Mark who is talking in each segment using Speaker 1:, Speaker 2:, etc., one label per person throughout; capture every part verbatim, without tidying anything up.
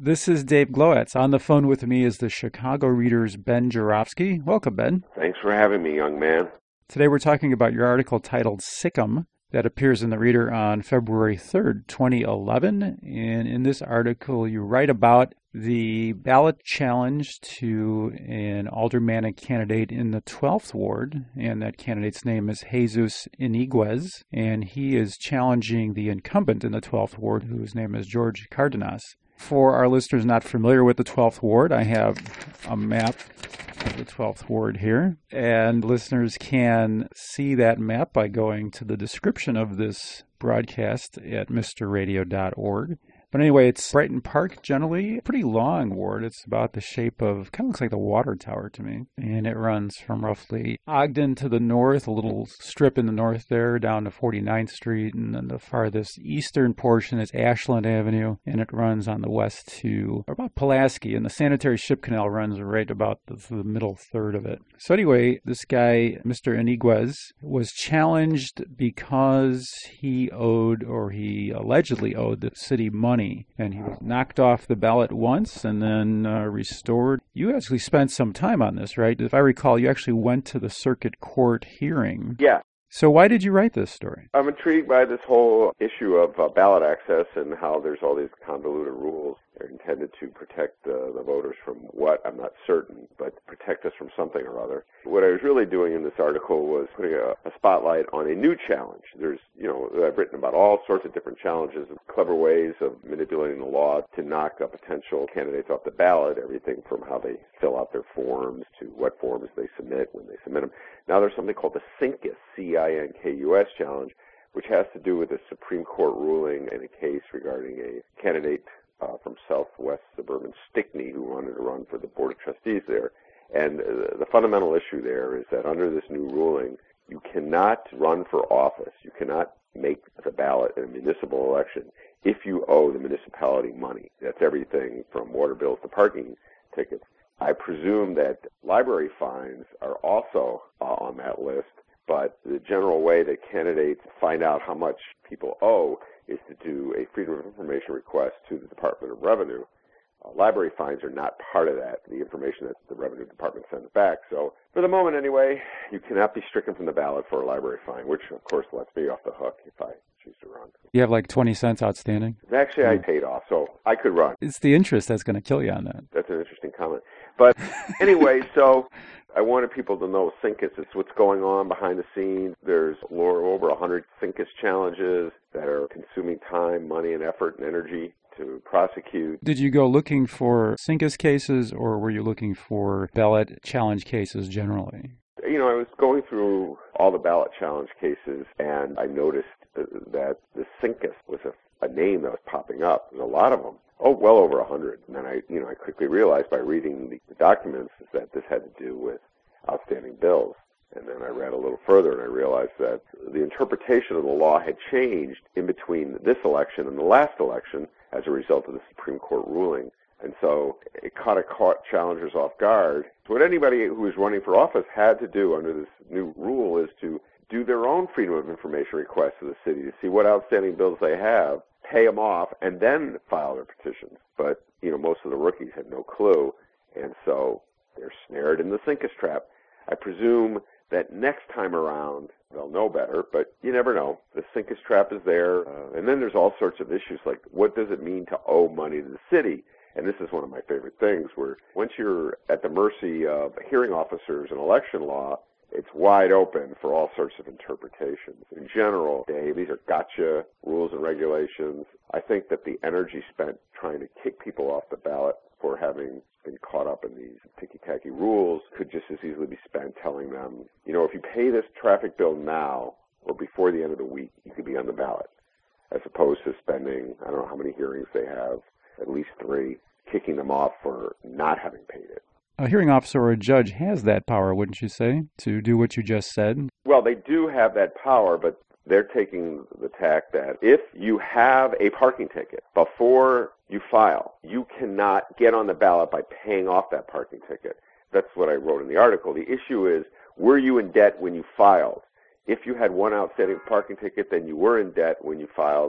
Speaker 1: This is Dave Glowacz. On the phone with me is the Chicago Reader's Ben Joravsky. Welcome, Ben.
Speaker 2: Thanks for having me, young man.
Speaker 1: Today we're talking about your article titled Sic 'em that appears in the Reader on February third, twenty eleven. And in this article, you write about the ballot challenge to an aldermanic candidate in the twelfth Ward, and that candidate's name is Jesus Iniguez, and he is challenging the incumbent in the twelfth Ward, whose name is George Cardenas. For our listeners not familiar with the twelfth Ward, I have a map of the twelfth Ward here, and listeners can see that map by going to the description of this broadcast at mister radio dot org. But anyway, it's Brighton Park, generally. Pretty long ward. It's about the shape of, kind of looks like the water tower to me. And it runs from roughly Ogden to the north, a little strip in the north there, down to forty-ninth Street. And then the farthest eastern portion is Ashland Avenue. And it runs on the west to about Pulaski. And the sanitary ship canal runs right about the, the middle third of it. So anyway, this guy, Mister Iniguez, was challenged because he owed, or he allegedly owed, the city money. And he was knocked off the ballot once and then uh, restored. You actually spent some time on this, right? If I recall, you actually went to the circuit court hearing.
Speaker 2: Yeah.
Speaker 1: So why did you write this story?
Speaker 2: I'm intrigued by this whole issue of uh, ballot access and how there's all these convoluted rules. They're intended to protect uh, the voters from what, I'm not certain, but protect us from something or other. What I was really doing in this article was putting a, a spotlight on a new challenge. There's, you know, I've written about all sorts of different challenges, clever ways of manipulating the law to knock a potential candidates off the ballot, everything from how they fill out their forms to what forms they submit when they submit them. Now there's something called the Cinkus, C I N K U S challenge, which has to do with a Supreme Court ruling in a case regarding a candidate Uh, from southwest suburban Stickney, who wanted to run for the Board of Trustees there. And uh, the fundamental issue there is that under this new ruling, you cannot run for office, you cannot make the ballot in a municipal election if you owe the municipality money. That's everything from water bills to parking tickets. I presume that library fines are also uh, on that list, but the general way that candidates find out how much people owe is to do a Freedom of Information request to the Department of Revenue. Uh, library fines are not part of that, the information that the Revenue Department sends back. So for the moment anyway, you cannot be stricken from the ballot for a library fine, which of course lets me off the hook if I choose to run.
Speaker 1: You have like twenty cents outstanding?
Speaker 2: Actually, I paid off, so I could run.
Speaker 1: It's the interest that's going to kill you on that.
Speaker 2: That's an interesting comment. But anyway, so I wanted people to know Cinkus. It's what's going on behind the scenes. There's over one hundred Cinkus challenges that are consuming time, money, and effort and energy to prosecute.
Speaker 1: Did you go looking for Cinkus cases, or were you looking for ballot challenge cases generally?
Speaker 2: You know, I was going through all the ballot challenge cases, and I noticed that the Cinkus was a, a name that was popping up. There's a lot of them. Oh, well over a hundred. And then I, you know, I quickly realized by reading the, the documents that this had to do with outstanding bills. And then I read a little further and I realized that the interpretation of the law had changed in between this election and the last election as a result of the Supreme Court ruling. And so it caught, a caught challengers off guard. So what anybody who was running for office had to do under this new rule is to do their own Freedom of Information request to the city to see what outstanding bills they have, pay them off, and then file their petitions. But, you know, most of the rookies had no clue, and so they're snared in the Cinkus trap. I presume that next time around they'll know better, but you never know. The Cinkus trap is there, uh, and then there's all sorts of issues like what does it mean to owe money to the city? And this is one of my favorite things, where once you're at the mercy of hearing officers in election law, it's wide open for all sorts of interpretations. In general, Dave, these are gotcha rules and regulations. I think that the energy spent trying to kick people off the ballot for having been caught up in these ticky-tacky rules could just as easily be spent telling them, you know, if you pay this traffic bill now or before the end of the week, you could be on the ballot, as opposed to spending, I don't know how many hearings they have, at least three, kicking them off for not having paid it.
Speaker 1: A hearing officer or a judge has that power, wouldn't you say, to do what you just said?
Speaker 2: Well, they do have that power, but they're taking the tack that if you have a parking ticket before you file, you cannot get on the ballot by paying off that parking ticket. That's what I wrote in the article. The issue is, were you in debt when you filed? If you had one outstanding parking ticket, then you were in debt when you filed.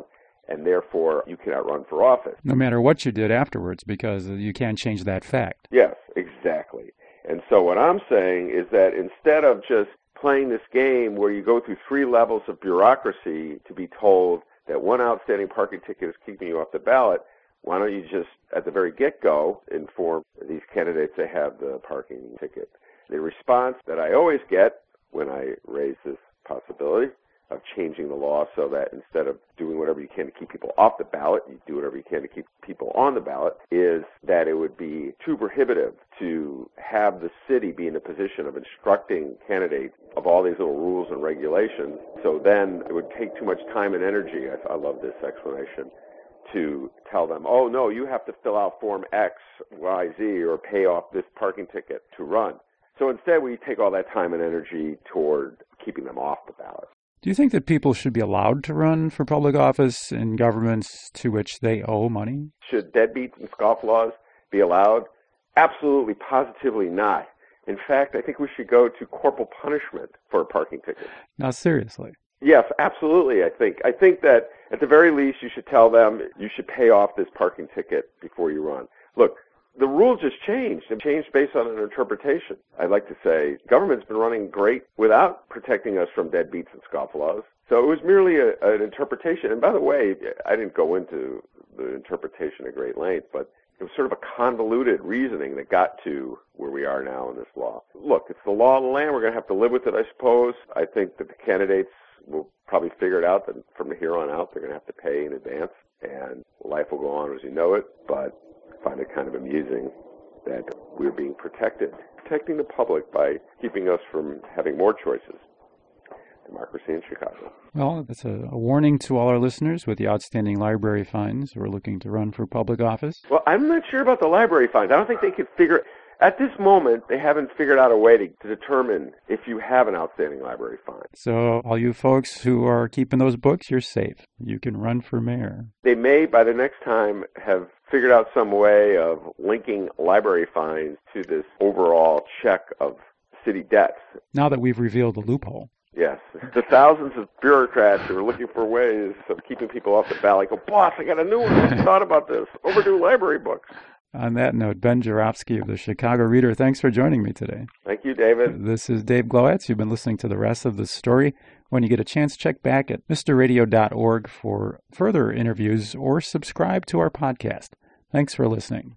Speaker 2: and therefore you cannot run for office.
Speaker 1: No matter what you did afterwards, because you can't change that fact.
Speaker 2: Yes, exactly. And so what I'm saying is that instead of just playing this game where you go through three levels of bureaucracy to be told that one outstanding parking ticket is keeping you off the ballot, why don't you just, at the very get-go, inform these candidates they have the parking ticket? The response that I always get when I raise this possibility of changing the law so that instead of doing whatever you can to keep people off the ballot, you do whatever you can to keep people on the ballot, is that it would be too prohibitive to have the city be in a position of instructing candidates of all these little rules and regulations. So then it would take too much time and energy, I, I love this explanation, to tell them, oh, no, you have to fill out Form X, Y, Z, or pay off this parking ticket to run. So instead, we take all that time and energy toward keeping them off the ballot.
Speaker 1: Do you think that people should be allowed to run for public office in governments to which they owe money?
Speaker 2: Should deadbeats and scofflaws be allowed? Absolutely, positively not. In fact, I think we should go to corporal punishment for a parking ticket.
Speaker 1: Now, seriously.
Speaker 2: Yes, absolutely, I think. I think that at the very least, you should tell them you should pay off this parking ticket before you run. Look, the rules just changed. It changed based on an interpretation. I'd like to say government's been running great without protecting us from deadbeats and scofflaws. So it was merely a, an interpretation. And by the way, I didn't go into the interpretation at great length, but it was sort of a convoluted reasoning that got to where we are now in this law. Look, it's the law of the land. We're going to have to live with it, I suppose. I think that the candidates will probably figure it out that from here on out they're going to have to pay in advance, and life will go on as you know it. But I find it kind of amusing that we're being protected, protecting the public by keeping us from having more choices. Democracy in Chicago.
Speaker 1: Well, that's a, a warning to all our listeners with the outstanding library fines who are looking to run for public office.
Speaker 2: Well, I'm not sure about the library fines. I don't think they could figure... At this moment, they haven't figured out a way to, to determine if you have an outstanding library fine.
Speaker 1: So all you folks who are keeping those books, you're safe. You can run for mayor.
Speaker 2: They may, by the next time, have figured out some way of linking library fines to this overall check of city debts.
Speaker 1: Now that we've revealed the loophole.
Speaker 2: Yes. The thousands of bureaucrats who are looking for ways of keeping people off the ballot go, boss, I got a new one. I thought about this. Overdue library books.
Speaker 1: On that note, Ben Joravsky of the Chicago Reader, thanks for joining me today.
Speaker 2: Thank you, David.
Speaker 1: This is Dave Glowacz. You've been listening to the rest of the story. When you get a chance, check back at mister radio dot org for further interviews or subscribe to our podcast. Thanks for listening.